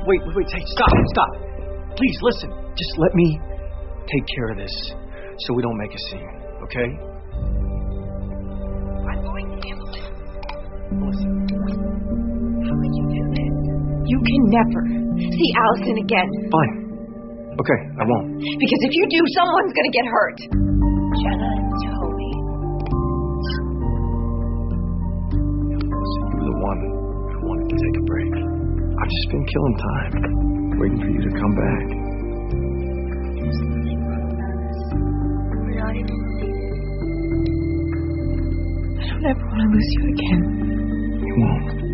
Wait, hey, stop. Please, listen. Just let me take care of this so we don't make a scene, okay? I'm going to handle it. Listen. How could you do this? You can never see Allison again. Fine. Okay, I won't. Because if you do, someone's going to get hurt. Jenna and Toby. Listen, you were the one who wanted to take a break. I've just been killing time, waiting for you to come back. We're not even related. I don't ever want to lose you again. You won't.